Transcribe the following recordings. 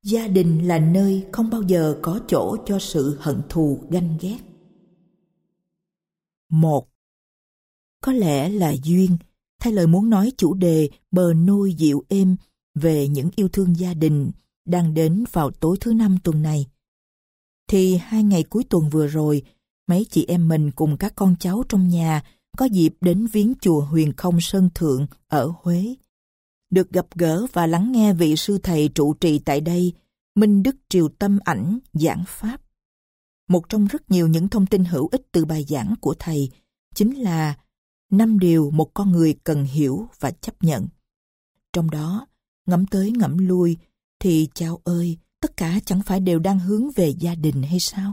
Gia đình là nơi không bao giờ có chỗ cho sự hận thù ganh ghét. 1. Có lẽ là duyên, thay lời muốn nói chủ đề bờ nôi dịu êm về những yêu thương gia đình đang đến vào tối thứ Năm tuần này. Thì 2 ngày cuối tuần vừa rồi, mấy chị em mình cùng các con cháu trong nhà có dịp đến viếng chùa Huyền Không Sơn Thượng ở Huế. Được gặp gỡ và lắng nghe vị sư thầy trụ trì tại đây, Minh Đức Triều Tâm Ảnh giảng pháp. Một trong rất nhiều những thông tin hữu ích từ bài giảng của thầy chính là 5 điều một con người cần hiểu và chấp nhận. Trong đó, ngẫm tới ngẫm lui, thì chao ơi, tất cả chẳng phải đều đang hướng về gia đình hay sao?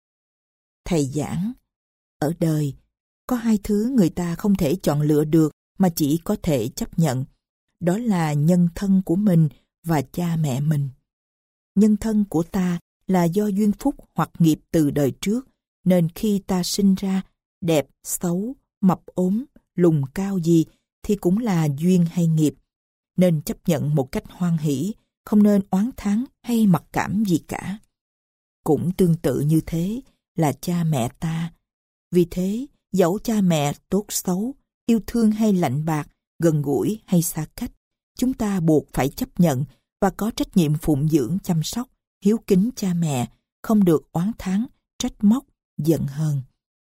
Thầy giảng, ở đời, có 2 thứ người ta không thể chọn lựa được mà chỉ có thể chấp nhận. Đó là nhân thân của mình và cha mẹ mình. Nhân thân của ta là do duyên phúc hoặc nghiệp từ đời trước, nên khi ta sinh ra, đẹp, xấu, mập ốm, lùn cao gì thì cũng là duyên hay nghiệp. Nên chấp nhận một cách hoan hỷ, không nên oán thán hay mặc cảm gì cả. Cũng tương tự như thế là cha mẹ ta. Vì thế, dẫu cha mẹ tốt xấu, yêu thương hay lạnh bạc, gần gũi hay xa cách, chúng ta buộc phải chấp nhận và có trách nhiệm phụng dưỡng chăm sóc, hiếu kính cha mẹ, không được oán thán, trách móc, giận hờn.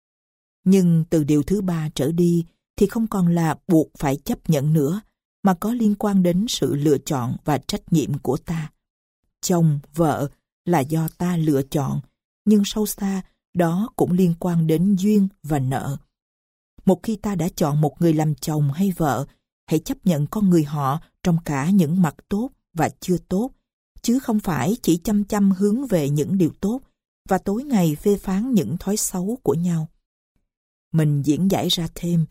Nhưng từ điều thứ 3 trở đi thì không còn là buộc phải chấp nhận nữa, mà có liên quan đến sự lựa chọn và trách nhiệm của ta. Chồng, vợ là do ta lựa chọn, nhưng sâu xa đó cũng liên quan đến duyên và nợ. Một khi ta đã chọn một người làm chồng hay vợ, hãy chấp nhận con người họ trong cả những mặt tốt và chưa tốt, chứ không phải chỉ chăm chăm hướng về những điều tốt và tối ngày phê phán những thói xấu của nhau. Mình diễn giải ra thêm,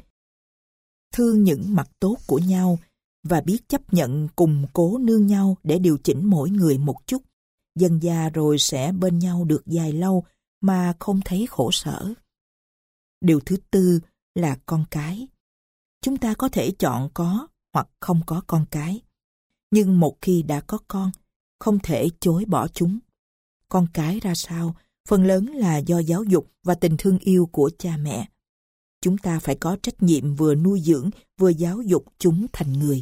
thương những mặt tốt của nhau và biết chấp nhận cùng cố nương nhau để điều chỉnh mỗi người một chút, dần dà rồi sẽ bên nhau được dài lâu mà không thấy khổ sở. Điều thứ 4 là con cái. Chúng ta có thể chọn có hoặc không có con cái. Nhưng một khi đã có con, không thể chối bỏ chúng. Con cái ra sao, phần lớn là do giáo dục và tình thương yêu của cha mẹ. Chúng ta phải có trách nhiệm vừa nuôi dưỡng, vừa giáo dục chúng thành người.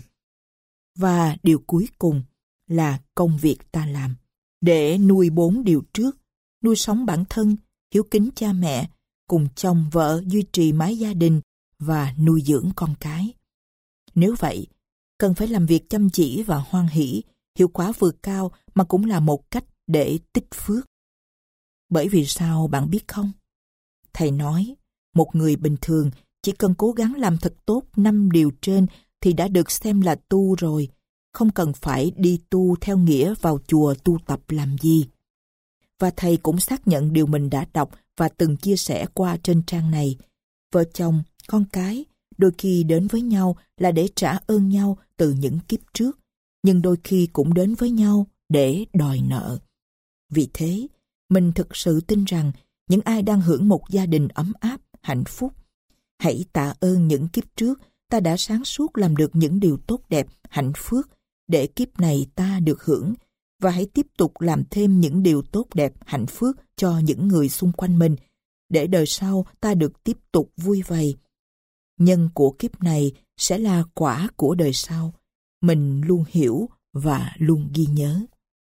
Và điều cuối cùng là công việc ta làm. Để nuôi 4 điều trước, nuôi sống bản thân, hiếu kính cha mẹ, cùng chồng vợ duy trì mái gia đình và nuôi dưỡng con cái. Nếu vậy, cần phải làm việc chăm chỉ và hoan hỷ, hiệu quả vừa cao mà cũng là một cách để tích phước. Bởi vì sao bạn biết không? Thầy nói, một người bình thường chỉ cần cố gắng làm thật tốt 5 điều trên thì đã được xem là tu rồi, không cần phải đi tu theo nghĩa vào chùa tu tập làm gì. Và thầy cũng xác nhận điều mình đã đọc và từng chia sẻ qua trên trang này. Vợ chồng, con cái, đôi khi đến với nhau là để trả ơn nhau từ những kiếp trước, nhưng đôi khi cũng đến với nhau để đòi nợ. Vì thế, mình thực sự tin rằng những ai đang hưởng một gia đình ấm áp, hạnh phúc, hãy tạ ơn những kiếp trước ta đã sáng suốt làm được những điều tốt đẹp, hạnh phúc để kiếp này ta được hưởng, và hãy tiếp tục làm thêm những điều tốt đẹp, hạnh phúc cho những người xung quanh mình, để đời sau ta được tiếp tục vui vầy. Nhân của kiếp này sẽ là quả của đời sau. Mình luôn hiểu và luôn ghi nhớ.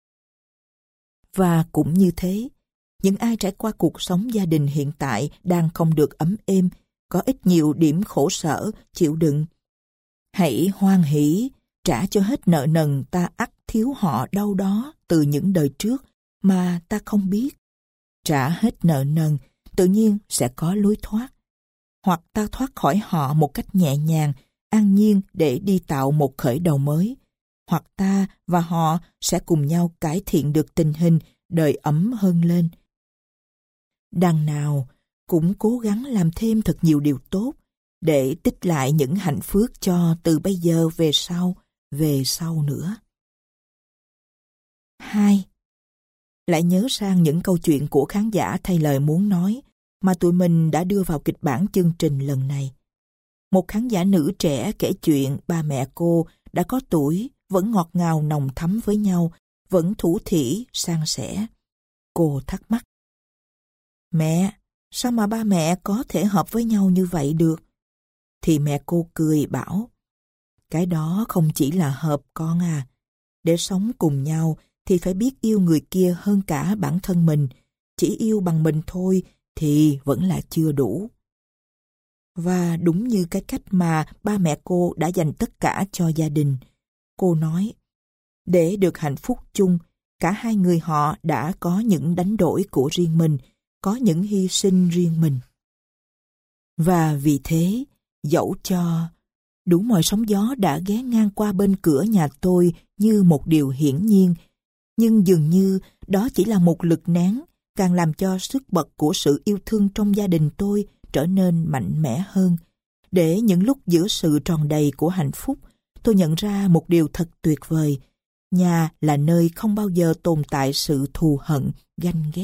Và cũng như thế, những ai trải qua cuộc sống gia đình hiện tại đang không được ấm êm, có ít nhiều điểm khổ sở, chịu đựng. Hãy hoan hỷ, trả cho hết nợ nần ta ắt thiếu họ đâu đó từ những đời trước mà ta không biết. Trả hết nợ nần, tự nhiên sẽ có lối thoát. Hoặc ta thoát khỏi họ một cách nhẹ nhàng, an nhiên để đi tạo một khởi đầu mới. Hoặc ta và họ sẽ cùng nhau cải thiện được tình hình, đời ấm hơn lên. Đằng nào cũng cố gắng làm thêm thật nhiều điều tốt để tích lại những hạnh phúc cho từ bây giờ về sau nữa. 2. Lại nhớ sang những câu chuyện của khán giả thay lời muốn nói mà tụi mình đã đưa vào kịch bản chương trình lần này. Một khán giả nữ trẻ kể chuyện ba mẹ cô đã có tuổi vẫn ngọt ngào nồng thắm với nhau vẫn thủ thỉ, san sẻ. Cô thắc mắc. Mẹ, sao mà ba mẹ có thể hợp với nhau như vậy được? Thì mẹ cô cười bảo, cái đó không chỉ là hợp con à. Để sống cùng nhau thì phải biết yêu người kia hơn cả bản thân mình. Chỉ yêu bằng mình thôi thì vẫn là chưa đủ. Và đúng như cái cách mà ba mẹ cô đã dành tất cả cho gia đình. Cô nói, để được hạnh phúc chung, cả hai người họ đã có những đánh đổi của riêng mình, có những hy sinh riêng mình. Và vì thế, dẫu cho đủ mọi sóng gió đã ghé ngang qua bên cửa nhà tôi như một điều hiển nhiên, nhưng dường như đó chỉ là một lực nén, càng làm cho sức bật của sự yêu thương trong gia đình tôi trở nên mạnh mẽ hơn. Để những lúc giữa sự tròn đầy của hạnh phúc, tôi nhận ra một điều thật tuyệt vời. Nhà là nơi không bao giờ tồn tại sự thù hận, ganh ghét.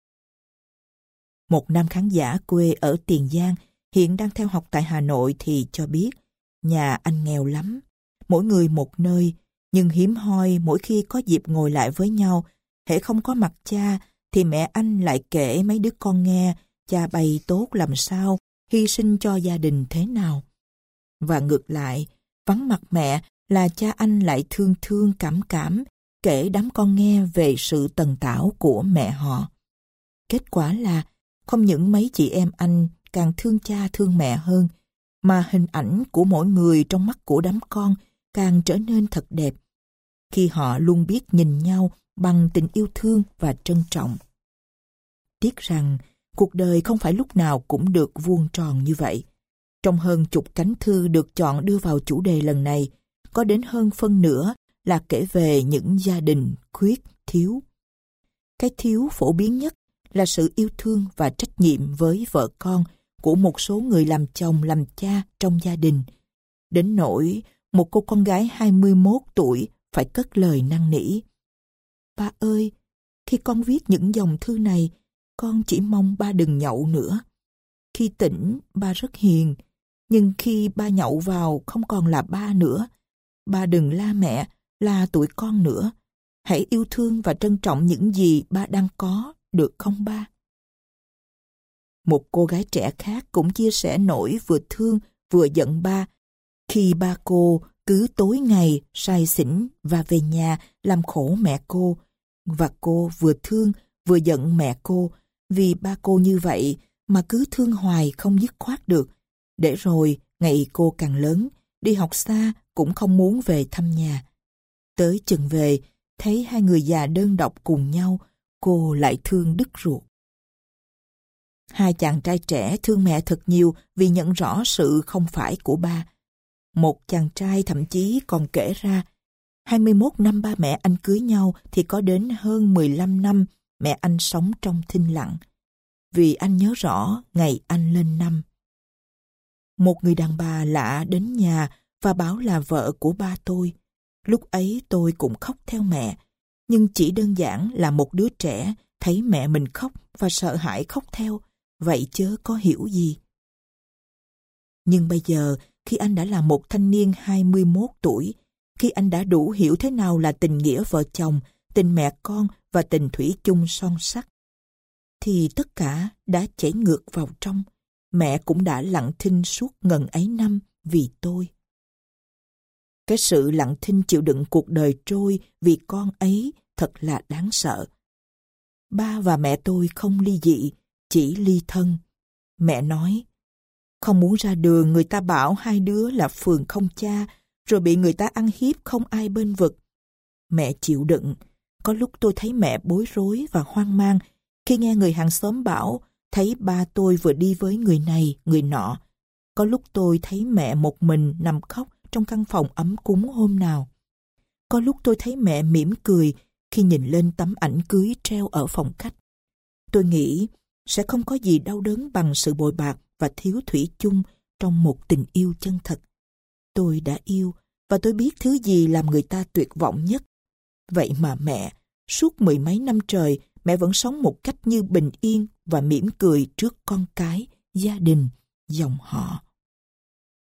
Một nam khán giả quê ở Tiền Giang, hiện đang theo học tại Hà Nội thì cho biết, nhà anh nghèo lắm, mỗi người một nơi, nhưng hiếm hoi mỗi khi có dịp ngồi lại với nhau, hễ không có mặt cha, thì mẹ anh lại kể mấy đứa con nghe, cha bày tốt làm sao, hy sinh cho gia đình thế nào. Và ngược lại, vắng mặt mẹ là cha anh lại thương thương cảm cảm, kể đám con nghe về sự tần tảo của mẹ họ. Kết quả là, không những mấy chị em anh càng thương cha thương mẹ hơn, mà hình ảnh của mỗi người trong mắt của đám con càng trở nên thật đẹp, khi họ luôn biết nhìn nhau bằng tình yêu thương và trân trọng. Tiếc rằng, cuộc đời không phải lúc nào cũng được vuông tròn như vậy. Trong hơn chục cánh thư được chọn đưa vào chủ đề lần này, có đến hơn phân nửa là kể về những gia đình khuyết thiếu. Cái thiếu phổ biến nhất là sự yêu thương và trách nhiệm với vợ con của một số người làm chồng làm cha trong gia đình. Đến nỗi một cô con gái 21 tuổi phải cất lời năn nỉ. Ba ơi, khi con viết những dòng thư này, con chỉ mong ba đừng nhậu nữa. Khi tỉnh, ba rất hiền, nhưng khi ba nhậu vào không còn là ba nữa. Ba đừng la mẹ, la tụi con nữa. Hãy yêu thương và trân trọng những gì ba đang có, được không ba? Một cô gái trẻ khác cũng chia sẻ nỗi vừa thương vừa giận ba khi ba cô cứ tối ngày say xỉn và về nhà làm khổ mẹ cô. Và cô vừa thương vừa giận mẹ cô vì ba cô như vậy mà cứ thương hoài không dứt khoát được. Để rồi ngày cô càng lớn, đi học xa cũng không muốn về thăm nhà. Tới chừng về, thấy hai người già đơn độc cùng nhau, cô lại thương đứt ruột. Hai chàng trai trẻ thương mẹ thật nhiều vì nhận rõ sự không phải của ba. Một chàng trai thậm chí còn kể ra, 21 năm ba mẹ anh cưới nhau thì có đến hơn 15 năm mẹ anh sống trong thinh lặng. Vì anh nhớ rõ ngày anh lên năm. Một người đàn bà lạ đến nhà và bảo là vợ của ba tôi. Lúc ấy tôi cũng khóc theo mẹ, nhưng chỉ đơn giản là một đứa trẻ thấy mẹ mình khóc và sợ hãi khóc theo, vậy chớ có hiểu gì. Nhưng bây giờ, khi anh đã là một thanh niên 21 tuổi, khi anh đã đủ hiểu thế nào là tình nghĩa vợ chồng, tình mẹ con và tình thủy chung son sắt, thì tất cả đã chảy ngược vào trong. Mẹ cũng đã lặng thinh suốt ngần ấy năm vì tôi. Cái sự lặng thinh chịu đựng cuộc đời trôi vì con ấy thật là đáng sợ. Ba và mẹ tôi không ly dị, chỉ ly thân. Mẹ nói, không muốn ra đường người ta bảo hai đứa là phường không cha, rồi bị người ta ăn hiếp không ai bênh vực. Mẹ chịu đựng. Có lúc tôi thấy mẹ bối rối và hoang mang khi nghe người hàng xóm bảo thấy ba tôi vừa đi với người này, người nọ. Có lúc tôi thấy mẹ một mình nằm khóc trong căn phòng ấm cúng hôm nào. Có lúc tôi thấy mẹ mỉm cười khi nhìn lên tấm ảnh cưới treo ở phòng khách. Tôi nghĩ sẽ không có gì đau đớn bằng sự bội bạc và thiếu thủy chung trong một tình yêu chân thật. Tôi đã yêu và tôi biết thứ gì làm người ta tuyệt vọng nhất. Vậy mà mẹ, suốt mười mấy năm trời, mẹ vẫn sống một cách như bình yên và mỉm cười trước con cái, gia đình, dòng họ.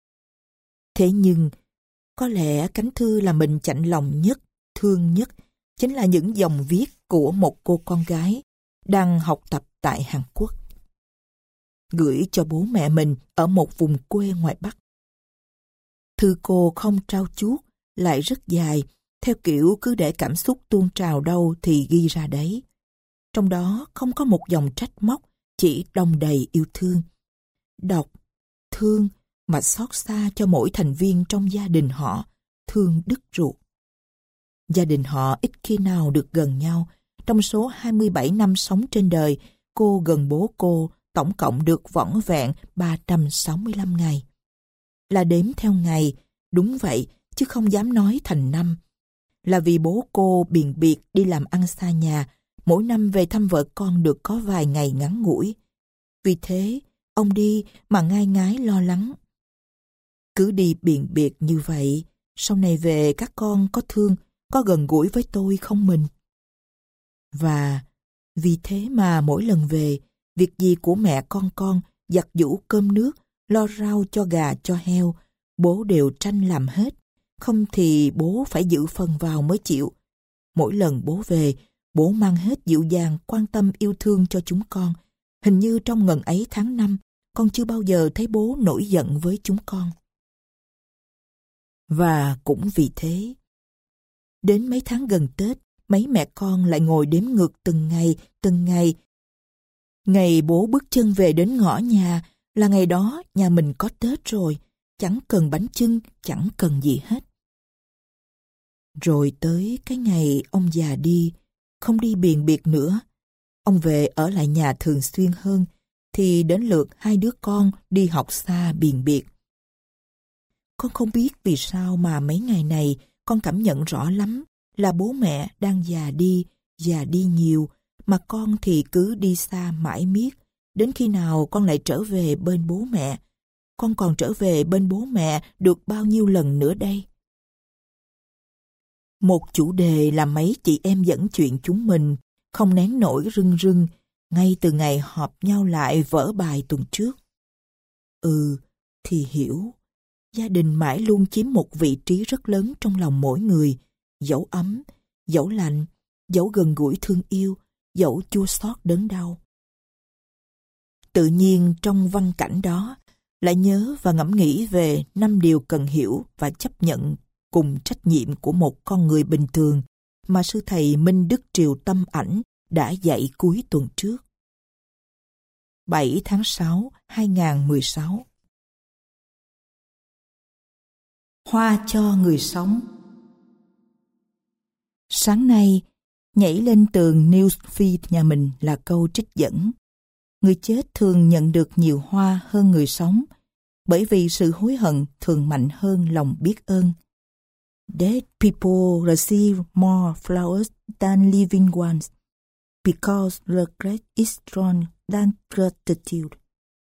Thế nhưng, có lẽ cánh thư là mình chạnh lòng nhất, thương nhất, chính là những dòng viết của một cô con gái đang học tập tại Hàn Quốc, gửi cho bố mẹ mình ở một vùng quê ngoài Bắc. Thư cô không trau chuốt, lại rất dài, theo kiểu cứ để cảm xúc tuôn trào đâu thì ghi ra đấy. Trong đó không có một dòng trách móc, chỉ đong đầy yêu thương. Đọc, thương mà xót xa cho mỗi thành viên trong gia đình họ, thương đứt ruột. Gia đình họ ít khi nào được gần nhau. Trong số 27 năm sống trên đời, cô gần bố cô tổng cộng được vỏn vẹn 365 ngày. Là đếm theo ngày, đúng vậy, chứ không dám nói thành năm. Là vì bố cô biền biệt đi làm ăn xa nhà, mỗi năm về thăm vợ con được có vài ngày ngắn ngủi. Vì thế, ông đi mà ngai ngái lo lắng. Cứ đi biền biệt như vậy, sau này về các con có thương, có gần gũi với tôi không mình? Và vì thế mà mỗi lần về, việc gì của mẹ con giặt giũ cơm nước, lo rau cho gà cho heo, bố đều tranh làm hết. Không thì bố phải giữ phần vào mới chịu. Mỗi lần bố về, bố mang hết dịu dàng quan tâm yêu thương cho chúng con. Hình như trong ngần ấy tháng năm, con chưa bao giờ thấy bố nổi giận với chúng con. Và cũng vì thế, đến mấy tháng gần Tết, mấy mẹ con lại ngồi đếm ngược từng ngày. Ngày bố bước chân về đến ngõ nhà là ngày đó nhà mình có Tết rồi, chẳng cần bánh chưng, chẳng cần gì hết. Rồi tới cái ngày ông già đi, không đi biền biệt nữa, ông về ở lại nhà thường xuyên hơn, thì đến lượt hai đứa con đi học xa biền biệt. Con không biết vì sao mà mấy ngày này con cảm nhận rõ lắm là bố mẹ đang già đi nhiều, mà con thì cứ đi xa mãi miết. Đến khi nào con lại trở về bên bố mẹ? Con còn trở về bên bố mẹ được bao nhiêu lần nữa đây? Một chủ đề làm mấy chị em dẫn chuyện chúng mình không nén nổi rưng rưng ngay từ ngày họp nhau lại vở bài tuần trước. Thì hiểu, gia đình mãi luôn chiếm một vị trí rất lớn trong lòng mỗi người, dẫu ấm, dẫu lạnh, dẫu gần gũi thương yêu, dẫu chua xót đớn đau. Tự nhiên trong văn cảnh đó, lại nhớ và ngẫm nghĩ về 5 điều cần hiểu và chấp nhận cùng trách nhiệm của một con người bình thường mà sư thầy Minh Đức Triều Tâm Ảnh đã dạy cuối tuần trước. 7 tháng 6, 2016. Hoa cho người sống. Sáng nay, nhảy lên tường newsfeed nhà mình là câu trích dẫn. Người chết thường nhận được nhiều hoa hơn người sống, bởi vì sự hối hận thường mạnh hơn lòng biết ơn. Dead people receive more flowers than living ones, because regret is strong than gratitude.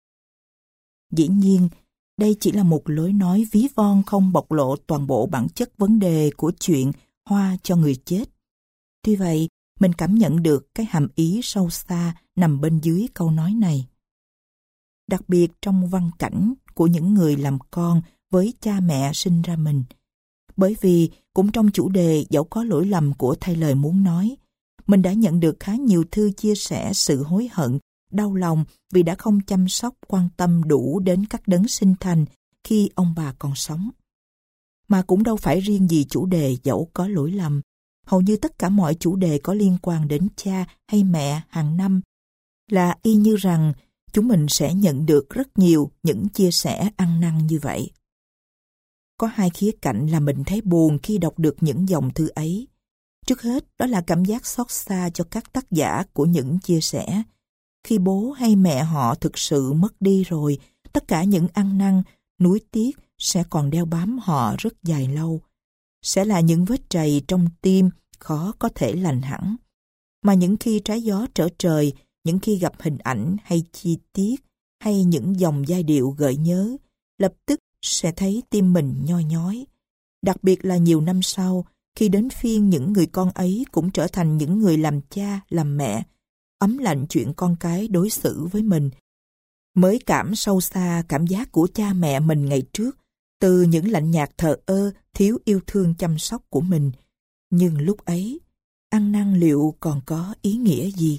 Dĩ nhiên, đây chỉ là một lối nói ví von không bộc lộ toàn bộ bản chất vấn đề của chuyện hoa cho người chết. Tuy vậy, mình cảm nhận được cái hàm ý sâu xa nằm bên dưới câu nói này. Đặc biệt trong văn cảnh của những người làm con với cha mẹ sinh ra mình. Bởi vì cũng trong chủ đề dẫu có lỗi lầm của thay lời muốn nói, mình đã nhận được khá nhiều thư chia sẻ sự hối hận, đau lòng vì đã không chăm sóc quan tâm đủ đến các đấng sinh thành khi ông bà còn sống. Mà cũng đâu phải riêng gì chủ đề dẫu có lỗi lầm. Hầu như tất cả mọi chủ đề có liên quan đến cha hay mẹ hàng năm là y như rằng chúng mình sẽ nhận được rất nhiều những chia sẻ ăn năn như vậy. Có hai khía cạnh là mình thấy buồn khi đọc được những dòng thư ấy. Trước hết, đó là cảm giác xót xa cho các tác giả của những chia sẻ. Khi bố hay mẹ họ thực sự mất đi rồi, tất cả những ăn năn, nuối tiếc sẽ còn đeo bám họ rất dài lâu. Sẽ là những vết trầy trong tim khó có thể lành hẳn. Mà những khi trái gió trở trời, những khi gặp hình ảnh hay chi tiết, hay những dòng giai điệu gợi nhớ, lập tức sẽ thấy tim mình nhoi nhói. Đặc biệt là nhiều năm sau, khi đến phiên những người con ấy cũng trở thành những người làm cha, làm mẹ, ấm lạnh chuyện con cái đối xử với mình. Mới cảm sâu xa cảm giác của cha mẹ mình ngày trước, từ những lạnh nhạt thờ ơ, thiếu yêu thương chăm sóc của mình. Nhưng lúc ấy, ăn năn liệu còn có ý nghĩa gì?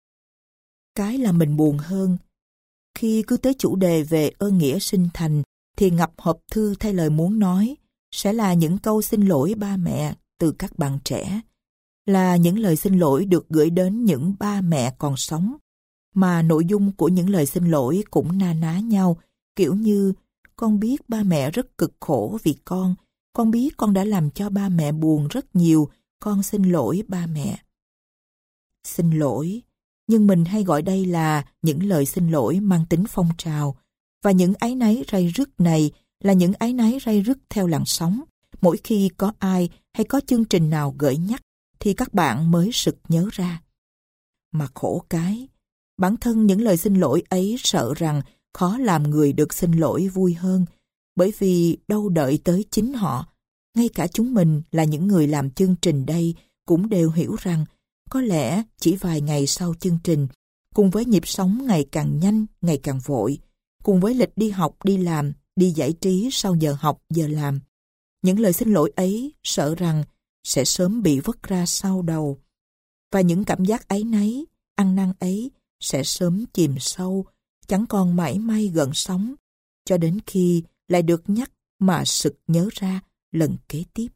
Cái làm mình buồn hơn, khi cứ tới chủ đề về ơn nghĩa sinh thành thì ngập hộp thư thay lời muốn nói sẽ là những câu xin lỗi ba mẹ từ các bạn trẻ, là những lời xin lỗi được gửi đến những ba mẹ còn sống, mà nội dung của những lời xin lỗi cũng na ná nhau, kiểu như: con biết ba mẹ rất cực khổ vì con biết con đã làm cho ba mẹ buồn rất nhiều, con xin lỗi ba mẹ. Xin lỗi, nhưng mình hay gọi đây là những lời xin lỗi mang tính phong trào, và những áy náy ray rứt này là những áy náy ray rứt theo làn sóng. Mỗi khi có ai hay có chương trình nào gợi nhắc thì các bạn mới sực nhớ ra. Mà khổ cái, bản thân những lời xin lỗi ấy sợ rằng khó làm người được xin lỗi vui hơn, bởi vì đâu đợi tới chính họ. Ngay cả chúng mình là những người làm chương trình đây cũng đều hiểu rằng có lẽ chỉ vài ngày sau chương trình, cùng với nhịp sống ngày càng nhanh, ngày càng vội, cùng với lịch đi học, đi làm, đi giải trí sau giờ học, giờ làm, những lời xin lỗi ấy sợ rằng sẽ sớm bị vứt ra sau đầu. Và những cảm giác áy náy, ăn năn ấy sẽ sớm chìm sâu, chẳng còn mảy may gợn sóng, cho đến khi lại được nhắc mà sực nhớ ra lần kế tiếp.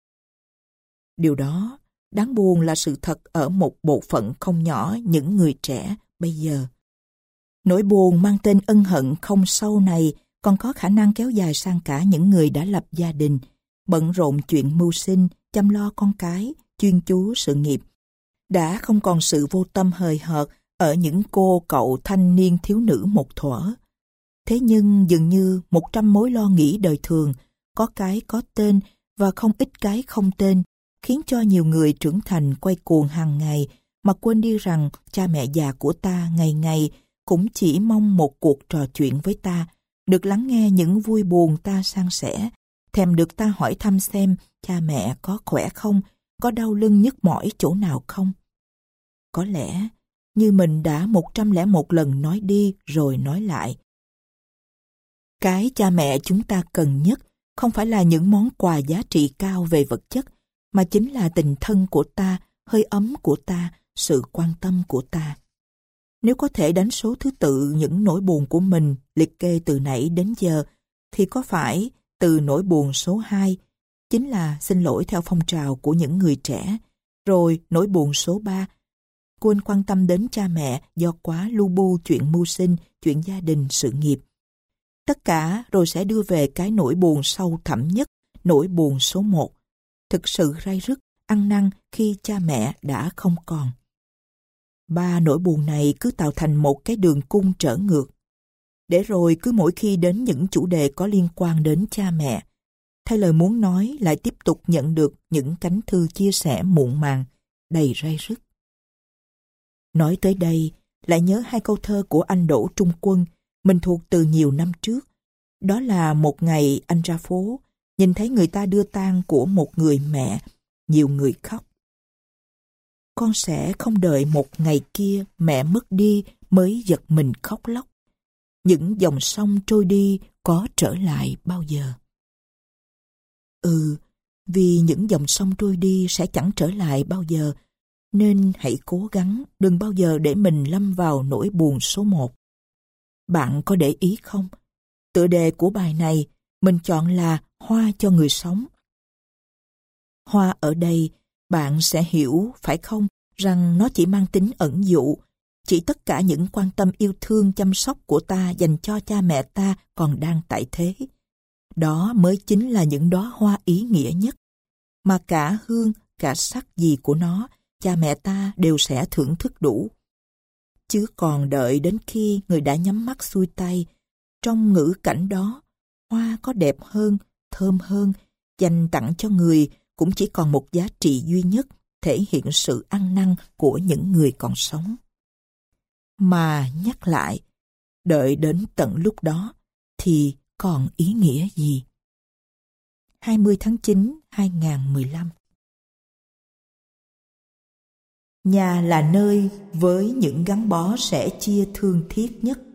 Điều đó đáng buồn là sự thật ở một bộ phận không nhỏ những người trẻ bây giờ. Nỗi buồn mang tên ân hận không sâu này còn có khả năng kéo dài sang cả những người đã lập gia đình, bận rộn chuyện mưu sinh, chăm lo con cái, chuyên chú sự nghiệp. Đã không còn sự vô tâm hời hợt ở những cô cậu thanh niên thiếu nữ một thuở. Thế nhưng dường như 100 mối lo nghĩ đời thường, có cái có tên và không ít cái không tên, khiến cho nhiều người trưởng thành quay cuồng hàng ngày mà quên đi rằng cha mẹ già của ta ngày ngày cũng chỉ mong một cuộc trò chuyện với ta, được lắng nghe những vui buồn ta san sẻ, thèm được ta hỏi thăm xem cha mẹ có khỏe không, có đau lưng nhức mỏi chỗ nào không. Có lẽ như mình đã 101 lần nói đi rồi nói lại. Cái cha mẹ chúng ta cần nhất không phải là những món quà giá trị cao về vật chất, mà chính là tình thân của ta, hơi ấm của ta, sự quan tâm của ta. Nếu có thể đánh số thứ tự những nỗi buồn của mình liệt kê từ nãy đến giờ, thì có phải từ nỗi buồn số 2, chính là xin lỗi theo phong trào của những người trẻ, rồi nỗi buồn số 3, quên quan tâm đến cha mẹ do quá lu bu chuyện mưu sinh, chuyện gia đình, sự nghiệp. Tất cả rồi sẽ đưa về cái nỗi buồn sâu thẳm nhất, nỗi buồn số 1, thực sự ray rứt, ăn năn khi cha mẹ đã không còn. 3 nỗi buồn này cứ tạo thành một cái đường cung trở ngược. Để rồi cứ mỗi khi đến những chủ đề có liên quan đến cha mẹ, thay lời muốn nói lại tiếp tục nhận được những cánh thư chia sẻ muộn màng, đầy ray rứt. Nói tới đây, lại nhớ 2 câu thơ của anh Đỗ Trung Quân, mình thuộc từ nhiều năm trước. Đó là một ngày anh ra phố, nhìn thấy người ta đưa tang của một người mẹ, nhiều người khóc. Con sẽ không đợi một ngày kia mẹ mất đi mới giật mình khóc lóc. Những dòng sông trôi đi có trở lại bao giờ? Vì những dòng sông trôi đi sẽ chẳng trở lại bao giờ, nên hãy cố gắng đừng bao giờ để mình lâm vào nỗi buồn số 1. Bạn có để ý không? Tựa đề của bài này mình chọn là Hoa cho người sống. Hoa ở đây bạn sẽ hiểu, phải không, rằng nó chỉ mang tính ẩn dụ, chỉ tất cả những quan tâm yêu thương chăm sóc của ta dành cho cha mẹ ta còn đang tại thế. Đó mới chính là những đóa hoa ý nghĩa nhất, mà cả hương, cả sắc gì của nó, cha mẹ ta đều sẽ thưởng thức đủ. Chứ còn đợi đến khi người đã nhắm mắt xuôi tay, trong ngữ cảnh đó, hoa có đẹp hơn, thơm hơn, dành tặng cho người cũng chỉ còn một giá trị duy nhất, thể hiện sự ăn năn của những người còn sống. Mà nhắc lại, đợi đến tận lúc đó thì còn ý nghĩa gì? 20 tháng 9, 2015. Nhà là nơi với những gắn bó sẻ chia thương thiết nhất.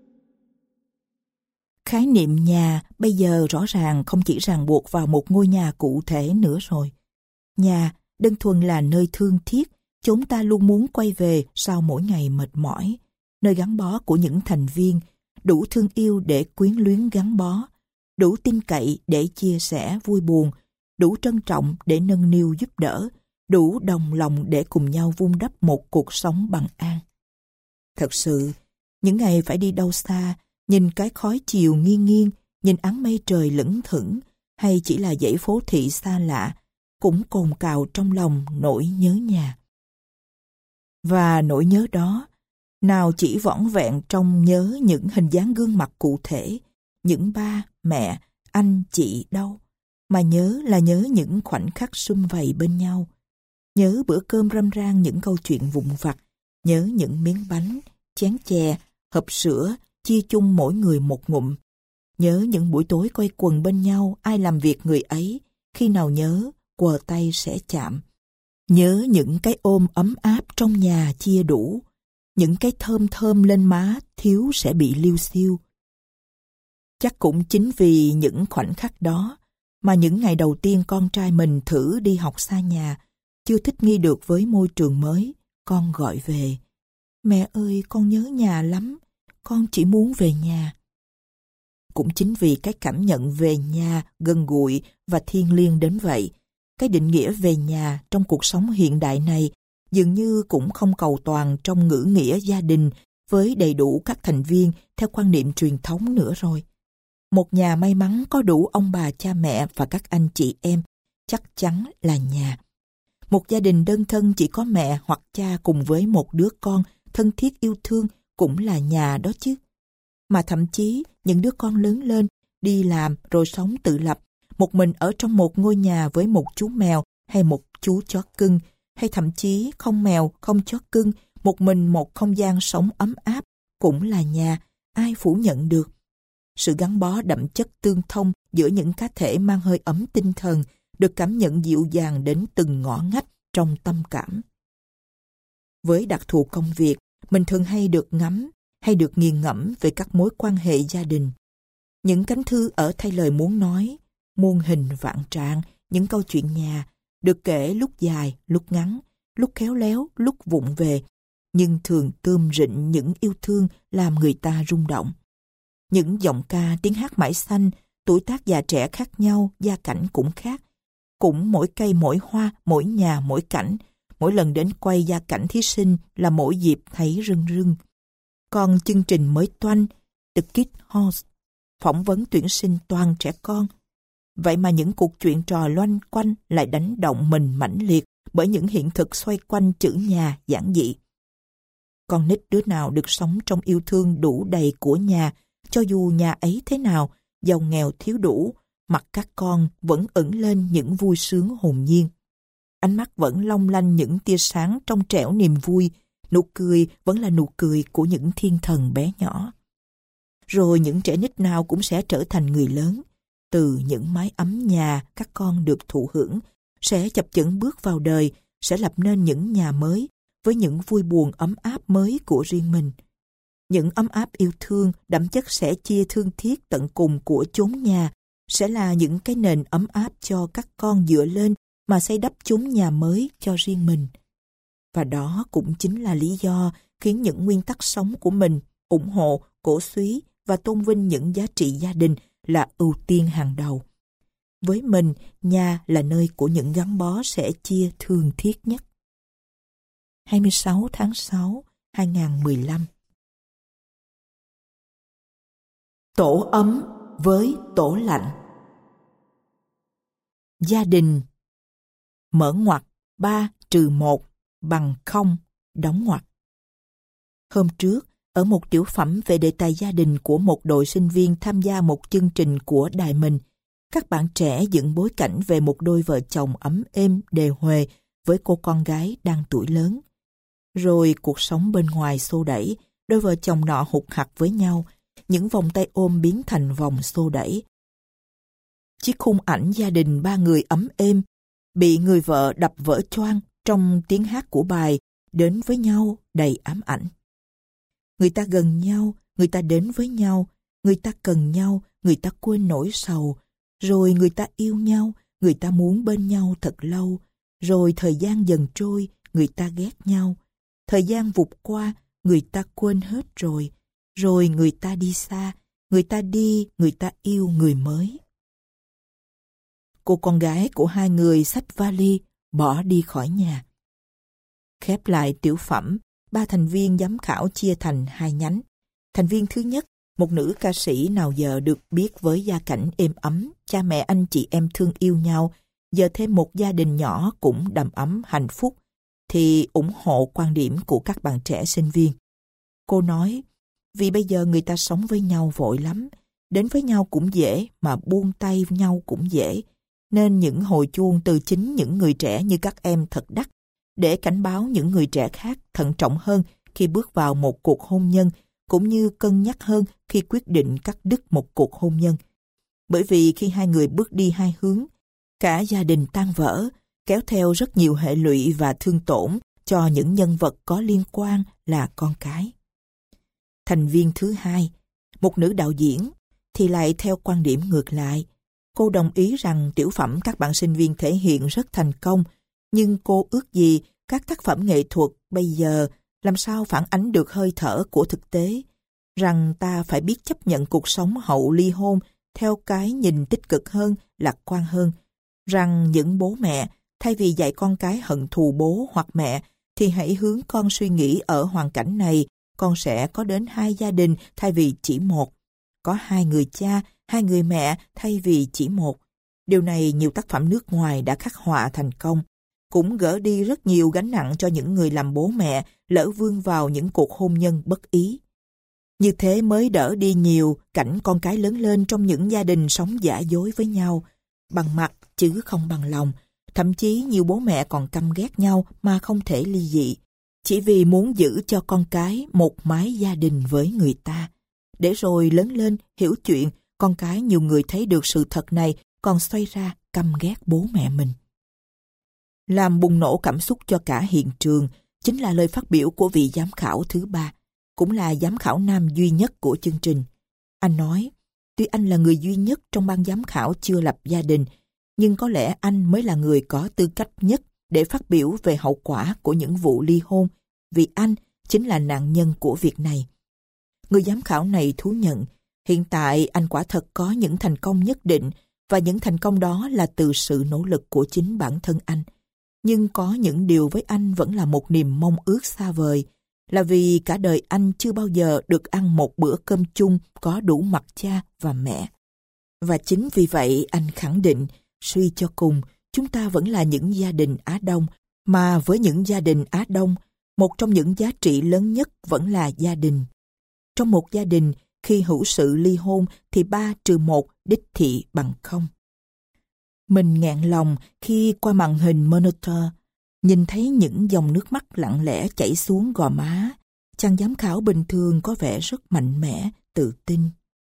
Khái niệm nhà bây giờ rõ ràng không chỉ ràng buộc vào một ngôi nhà cụ thể nữa rồi. Nhà đơn thuần là nơi thương thiết, chúng ta luôn muốn quay về sau mỗi ngày mệt mỏi, nơi gắn bó của những thành viên, đủ thương yêu để quyến luyến gắn bó, đủ tin cậy để chia sẻ vui buồn, đủ trân trọng để nâng niu giúp đỡ, đủ đồng lòng để cùng nhau vun đắp một cuộc sống bằng an. Thật sự, những ngày phải đi đâu xa, nhìn cái khói chiều nghiêng nghiêng, nhìn áng mây trời lững thững, hay chỉ là dãy phố thị xa lạ, cũng cồn cào trong lòng nỗi nhớ nhà. Và nỗi nhớ đó, nào chỉ vỏn vẹn trong nhớ những hình dáng gương mặt cụ thể, những ba, mẹ, anh, chị đâu, mà nhớ là nhớ những khoảnh khắc sum vầy bên nhau, nhớ bữa cơm râm ran những câu chuyện vụn vặt, nhớ những miếng bánh, chén chè, hộp sữa, chia chung mỗi người một ngụm, nhớ những buổi tối quây quần bên nhau, ai làm việc người ấy, khi nào nhớ, quờ tay sẽ chạm. Nhớ những cái ôm ấm áp trong nhà chia đủ, những cái thơm thơm lên má thiếu sẽ bị liêu xiêu. Chắc cũng chính vì những khoảnh khắc đó mà những ngày đầu tiên con trai mình thử đi học xa nhà, chưa thích nghi được với môi trường mới, con gọi về. Mẹ ơi, con nhớ nhà lắm, con chỉ muốn về nhà. Cũng chính vì cái cảm nhận về nhà gần gũi và thiêng liêng đến vậy, cái định nghĩa về nhà trong cuộc sống hiện đại này dường như cũng không cầu toàn trong ngữ nghĩa gia đình với đầy đủ các thành viên theo quan niệm truyền thống nữa rồi. Một nhà may mắn có đủ ông bà cha mẹ và các anh chị em chắc chắn là nhà. Một gia đình đơn thân chỉ có mẹ hoặc cha cùng với một đứa con thân thiết yêu thương cũng là nhà đó chứ. Mà thậm chí những đứa con lớn lên, đi làm rồi sống tự lập, một mình ở trong một ngôi nhà với một chú mèo hay một chú chó cưng, hay thậm chí không mèo, không chó cưng, một mình một không gian sống ấm áp, cũng là nhà, ai phủ nhận được. Sự gắn bó đậm chất tương thông giữa những cá thể mang hơi ấm tinh thần được cảm nhận dịu dàng đến từng ngõ ngách trong tâm cảm. Với đặc thù công việc, mình thường hay được ngắm, hay được nghiền ngẫm về các mối quan hệ gia đình. Những cánh thư ở thay lời muốn nói, muôn hình vạn trạng, những câu chuyện nhà, được kể lúc dài, lúc ngắn, lúc khéo léo, lúc vụng về, nhưng thường tươm rịnh những yêu thương làm người ta rung động. Những giọng ca, tiếng hát mãi xanh, tuổi tác già trẻ khác nhau, gia cảnh cũng khác. Cũng mỗi cây mỗi hoa, mỗi nhà mỗi cảnh, mỗi lần đến quay gia cảnh thí sinh là mỗi dịp thấy rưng rưng. Còn chương trình mới toanh, The Kid Horse, phỏng vấn tuyển sinh toàn trẻ con. Vậy mà những cuộc chuyện trò loanh quanh lại đánh động mình mãnh liệt bởi những hiện thực xoay quanh chữ nhà giản dị. Con nít đứa nào được sống trong yêu thương đủ đầy của nhà, cho dù nhà ấy thế nào, giàu nghèo thiếu đủ, mặt các con vẫn ửng lên những vui sướng hồn nhiên. Ánh mắt vẫn long lanh những tia sáng trong trẻo niềm vui, nụ cười vẫn là nụ cười của những thiên thần bé nhỏ. Rồi những trẻ nít nào cũng sẽ trở thành người lớn. Từ những mái ấm nhà các con được thụ hưởng, sẽ chập chững bước vào đời, sẽ lập nên những nhà mới với những vui buồn ấm áp mới của riêng mình. Những ấm áp yêu thương đậm chất sẽ chia thương thiết tận cùng của chốn nhà, sẽ là những cái nền ấm áp cho các con dựa lên mà xây đắp chốn nhà mới cho riêng mình. Và đó cũng chính là lý do khiến những nguyên tắc sống của mình ủng hộ, cổ suý và tôn vinh những giá trị gia đình là ưu tiên hàng đầu. Với mình, nhà là nơi của những gắn bó sẽ chia thương thiết nhất. 26 tháng 6, 2015. Tổ ấm với tổ lạnh. Gia đình. Mở ngoặc 3-1 bằng 0, đóng ngoặc. Hôm trước, ở một tiểu phẩm về đề tài gia đình của một đội sinh viên tham gia một chương trình của đài mình, các bạn trẻ dựng bối cảnh về một đôi vợ chồng ấm êm đề huề với cô con gái đang tuổi lớn. Rồi cuộc sống bên ngoài xô đẩy, đôi vợ chồng nọ hụt hặc với nhau, những vòng tay ôm biến thành vòng xô đẩy. Chiếc khung ảnh gia đình ba người ấm êm bị người vợ đập vỡ choang trong tiếng hát của bài Đến với nhau đầy ám ảnh. Người ta gần nhau, người ta đến với nhau, người ta cần nhau, người ta quên nỗi sầu, rồi người ta yêu nhau, người ta muốn bên nhau thật lâu, Rồi thời gian dần trôi, người ta ghét nhau. Thời gian vụt qua, người ta quên hết rồi. Rồi người ta đi xa, người ta đi, người ta yêu người mới. Cô con gái của hai người xách vali, bỏ đi khỏi nhà. Khép lại tiểu phẩm, 3 thành viên giám khảo chia thành 2 nhánh. Thành viên thứ nhất, một nữ ca sĩ nào giờ được biết với gia cảnh êm ấm, cha mẹ anh chị em thương yêu nhau, giờ thêm một gia đình nhỏ cũng đầm ấm hạnh phúc, thì ủng hộ quan điểm của các bạn trẻ sinh viên. Cô nói, vì bây giờ người ta sống với nhau vội lắm, đến với nhau cũng dễ mà buông tay nhau cũng dễ, nên những hồi chuông từ chính những người trẻ như các em thật đắt, để cảnh báo những người trẻ khác thận trọng hơn khi bước vào một cuộc hôn nhân, cũng như cân nhắc hơn khi quyết định cắt đứt một cuộc hôn nhân. Bởi vì khi hai người bước đi hai hướng, cả gia đình tan vỡ, kéo theo rất nhiều hệ lụy và thương tổn cho những nhân vật có liên quan là con cái. Thành viên thứ hai, một nữ đạo diễn, thì lại theo quan điểm ngược lại. Cô đồng ý rằng tiểu phẩm các bạn sinh viên thể hiện rất thành công, nhưng cô ước gì các tác phẩm nghệ thuật bây giờ làm sao phản ánh được hơi thở của thực tế, rằng ta phải biết chấp nhận cuộc sống hậu ly hôn theo cái nhìn tích cực hơn, lạc quan hơn, rằng những bố mẹ thay vì dạy con cái hận thù bố hoặc mẹ thì hãy hướng con suy nghĩ ở hoàn cảnh này con sẽ có đến 2 gia đình thay vì chỉ một, có 2 người cha, 2 người mẹ thay vì chỉ một. Điều này nhiều tác phẩm nước ngoài đã khắc họa thành công, cũng gỡ đi rất nhiều gánh nặng cho những người làm bố mẹ lỡ vướng vào những cuộc hôn nhân bất ý. Như thế mới đỡ đi nhiều cảnh con cái lớn lên trong những gia đình sống giả dối với nhau, bằng mặt chứ không bằng lòng. Thậm chí nhiều bố mẹ còn căm ghét nhau mà không thể ly dị, chỉ vì muốn giữ cho con cái một mái gia đình với người ta. Để rồi lớn lên hiểu chuyện, con cái nhiều người thấy được sự thật này còn xoay ra căm ghét bố mẹ mình. Làm bùng nổ cảm xúc cho cả hiện trường chính là lời phát biểu của vị giám khảo thứ 3, cũng là giám khảo nam duy nhất của chương trình. Anh nói, tuy anh là người duy nhất trong ban giám khảo chưa lập gia đình, nhưng có lẽ anh mới là người có tư cách nhất để phát biểu về hậu quả của những vụ ly hôn, vì anh chính là nạn nhân của việc này. Người giám khảo này thú nhận, hiện tại anh quả thật có những thành công nhất định, và những thành công đó là từ sự nỗ lực của chính bản thân anh. Nhưng có những điều với anh vẫn là một niềm mong ước xa vời, là vì cả đời anh chưa bao giờ được ăn một bữa cơm chung có đủ mặt cha và mẹ. Và chính vì vậy anh khẳng định, suy cho cùng, chúng ta vẫn là những gia đình Á Đông, mà với những gia đình Á Đông, một trong những giá trị lớn nhất vẫn là gia đình. Trong một gia đình, khi hữu sự ly hôn thì 3-1 đích thị bằng 0. Mình nghẹn lòng khi qua màn hình monitor, nhìn thấy những dòng nước mắt lặng lẽ chảy xuống gò má. Chàng giám khảo bình thường có vẻ rất mạnh mẽ, tự tin.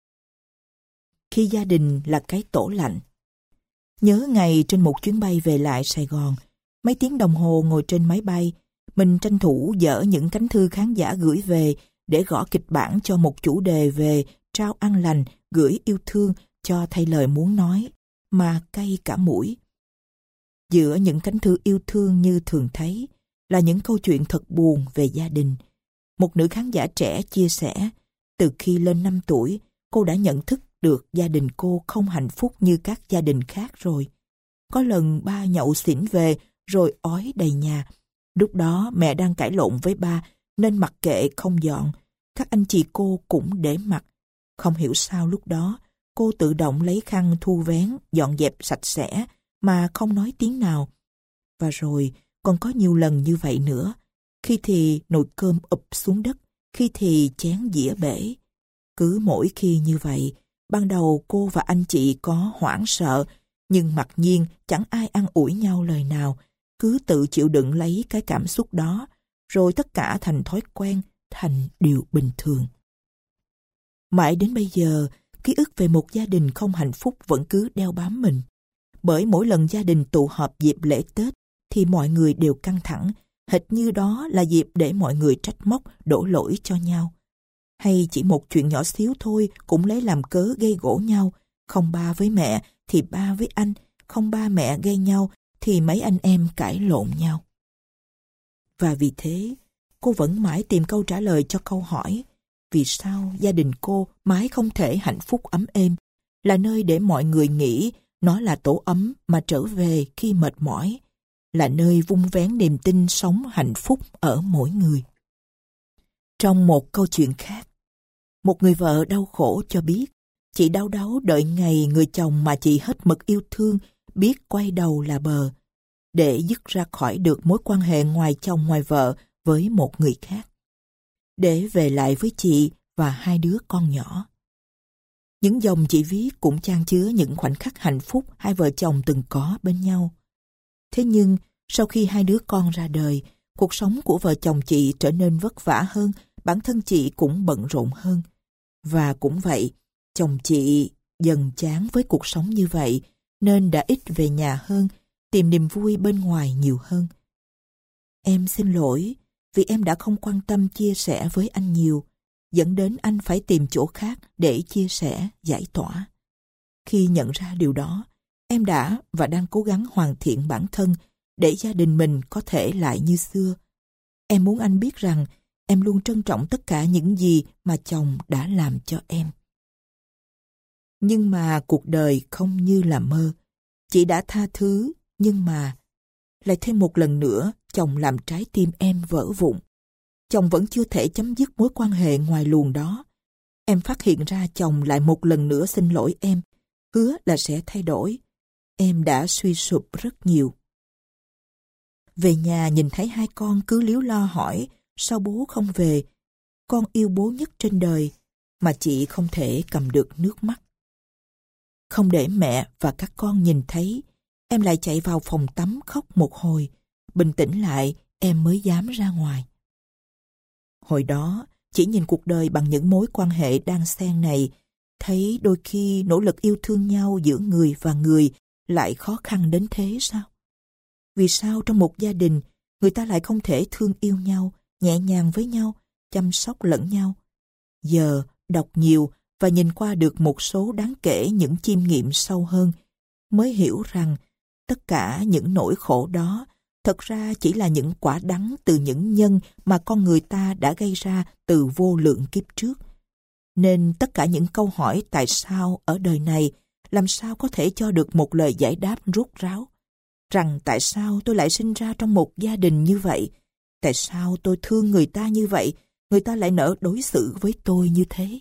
Khi gia đình là cái tổ lạnh. Nhớ ngày trên một chuyến bay về lại Sài Gòn, mấy tiếng đồng hồ ngồi trên máy bay, mình tranh thủ dỡ những cánh thư khán giả gửi về để gõ kịch bản cho một chủ đề về trao an lành, gửi yêu thương cho thay lời muốn nói, mà cay cả mũi. Giữa những cánh thư yêu thương như thường thấy là những câu chuyện thật buồn về gia đình. Một nữ khán giả trẻ chia sẻ, từ khi lên 5 tuổi, cô đã nhận thức được gia đình cô không hạnh phúc như các gia đình khác rồi. Có lần ba nhậu xỉn về rồi ói đầy nhà. Lúc đó mẹ đang cãi lộn với ba nên mặc kệ không dọn. Các anh chị cô cũng để mặc. Không hiểu sao lúc đó cô tự động lấy khăn thu vén, dọn dẹp sạch sẽ mà không nói tiếng nào. Và rồi còn có nhiều lần như vậy nữa. Khi thì nồi cơm ụp xuống đất, khi thì chén dĩa bể. Cứ mỗi khi như vậy, ban đầu cô và anh chị có hoảng sợ, nhưng mặc nhiên chẳng ai an ủi nhau lời nào, cứ tự chịu đựng lấy cái cảm xúc đó, rồi tất cả thành thói quen, thành điều bình thường. Mãi đến bây giờ, ký ức về một gia đình không hạnh phúc vẫn cứ đeo bám mình. Bởi mỗi lần gia đình tụ họp dịp lễ Tết thì mọi người đều căng thẳng, hệt như đó là dịp để mọi người trách móc, đổ lỗi cho nhau. Hay chỉ một chuyện nhỏ xíu thôi cũng lấy làm cớ gây gổ nhau, không ba với mẹ thì ba với anh, không ba mẹ gây nhau khi mấy anh em cãi lộn nhau. Và vì thế, cô vẫn mãi tìm câu trả lời cho câu hỏi vì sao gia đình cô mãi không thể hạnh phúc ấm êm, là nơi để mọi người nghĩ nó là tổ ấm mà trở về khi mệt mỏi, là nơi vun vén niềm tin sống hạnh phúc ở mỗi người. Trong một câu chuyện khác, một người vợ đau khổ cho biết chị đau đáu đợi ngày người chồng mà chị hết mực yêu thương biết quay đầu là bờ, để dứt ra khỏi được mối quan hệ ngoài chồng ngoài vợ với một người khác, để về lại với chị và hai đứa con nhỏ. Những dòng chị viết cũng chan chứa những khoảnh khắc hạnh phúc hai vợ chồng từng có bên nhau. Thế nhưng, sau khi hai đứa con ra đời, cuộc sống của vợ chồng chị trở nên vất vả hơn, bản thân chị cũng bận rộn hơn. Và cũng vậy, chồng chị dần chán với cuộc sống như vậy, nên đã ít về nhà hơn, tìm niềm vui bên ngoài nhiều hơn. Em xin lỗi, vì em đã không quan tâm chia sẻ với anh nhiều, dẫn đến anh phải tìm chỗ khác để chia sẻ, giải tỏa. Khi nhận ra điều đó, em đã và đang cố gắng hoàn thiện bản thân để gia đình mình có thể lại như xưa. Em muốn anh biết rằng em luôn trân trọng tất cả những gì mà chồng đã làm cho em. Nhưng mà cuộc đời không như là mơ. Chị đã tha thứ, nhưng mà lại thêm một lần nữa chồng làm trái tim em vỡ vụn. Chồng vẫn chưa thể chấm dứt mối quan hệ ngoài luồng đó. Em phát hiện ra chồng lại một lần nữa xin lỗi em, hứa là sẽ thay đổi. Em đã suy sụp rất nhiều. Về nhà nhìn thấy hai con cứ líu lo hỏi sao bố không về. Con yêu bố nhất trên đời, mà chị không thể cầm được nước mắt. Không để mẹ và các con nhìn thấy, em lại chạy vào phòng tắm khóc một hồi. Bình tĩnh lại, em mới dám ra ngoài. Hồi đó, chỉ nhìn cuộc đời bằng những mối quan hệ đan xen này, thấy đôi khi nỗ lực yêu thương nhau giữa người và người lại khó khăn đến thế sao? Vì sao trong một gia đình, người ta lại không thể thương yêu nhau, nhẹ nhàng với nhau, chăm sóc lẫn nhau? Giờ, đọc nhiều và nhìn qua được một số đáng kể những chiêm nghiệm sâu hơn, mới hiểu rằng tất cả những nỗi khổ đó thật ra chỉ là những quả đắng từ những nhân mà con người ta đã gây ra từ vô lượng kiếp trước. Nên tất cả những câu hỏi tại sao ở đời này làm sao có thể cho được một lời giải đáp rốt ráo. Rằng tại sao tôi lại sinh ra trong một gia đình như vậy? Tại sao tôi thương người ta như vậy, người ta lại nỡ đối xử với tôi như thế?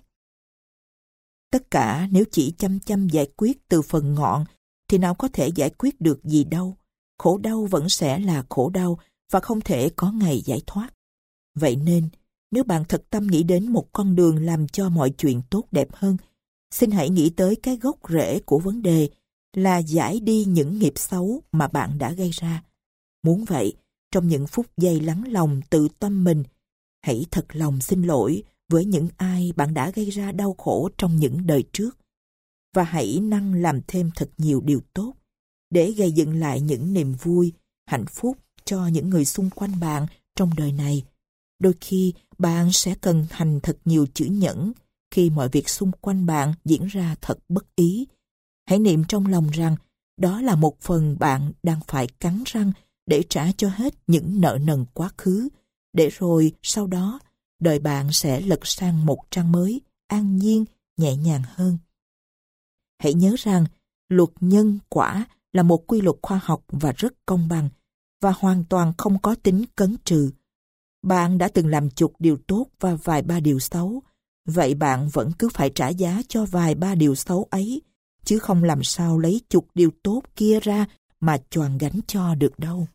Tất cả nếu chỉ chăm chăm giải quyết từ phần ngọn thì nào có thể giải quyết được gì đâu. Khổ đau vẫn sẽ là khổ đau và không thể có ngày giải thoát. Vậy nên, nếu bạn thật tâm nghĩ đến một con đường làm cho mọi chuyện tốt đẹp hơn, xin hãy nghĩ tới cái gốc rễ của vấn đề là giải đi những nghiệp xấu mà bạn đã gây ra. Muốn vậy, trong những phút giây lắng lòng tự tâm mình, hãy thật lòng xin lỗi với những ai bạn đã gây ra đau khổ trong những đời trước. Và hãy năng làm thêm thật nhiều điều tốt để gây dựng lại những niềm vui, hạnh phúc cho những người xung quanh bạn trong đời này. Đôi khi bạn sẽ cần hành thật nhiều chữ nhẫn khi mọi việc xung quanh bạn diễn ra thật bất ý. Hãy niệm trong lòng rằng đó là một phần bạn đang phải cắn răng để trả cho hết những nợ nần quá khứ, để rồi sau đó đời bạn sẽ lật sang một trang mới, an nhiên, nhẹ nhàng hơn. Hãy nhớ rằng luật nhân quả là một quy luật khoa học và rất công bằng, và hoàn toàn không có tính cấn trừ. Bạn đã từng làm chục điều tốt và vài ba điều xấu, vậy bạn vẫn cứ phải trả giá cho vài ba điều xấu ấy, chứ không làm sao lấy chục điều tốt kia ra mà choàng gánh cho được đâu.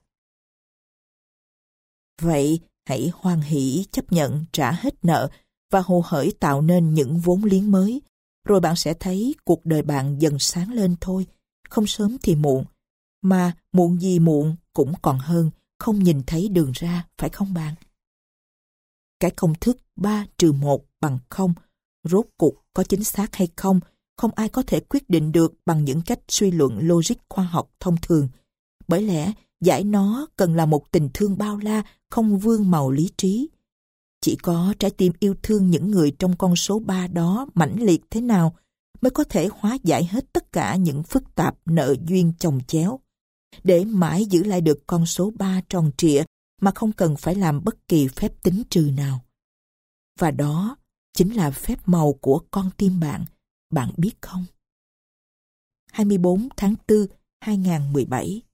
Vậy hãy hoan hỷ chấp nhận trả hết nợ và hồ hởi tạo nên những vốn liếng mới, rồi bạn sẽ thấy cuộc đời bạn dần sáng lên thôi, không sớm thì muộn, mà muộn gì muộn cũng còn hơn không nhìn thấy đường ra, phải không bạn? Cái công thức 3-1 = 0 rốt cuộc có chính xác hay không, không ai có thể quyết định được bằng những cách suy luận logic khoa học thông thường. Bởi lẽ giải nó cần là một tình thương bao la, không vương màu lý trí. Chỉ có trái tim yêu thương những người trong con số 3 đó mãnh liệt thế nào mới có thể hóa giải hết tất cả những phức tạp nợ duyên chồng chéo. để mãi giữ lại được con số 3 tròn trịa mà không cần phải làm bất kỳ phép tính trừ nào. Và đó chính là phép màu của con tim bạn biết không? 24 tháng 4, 2017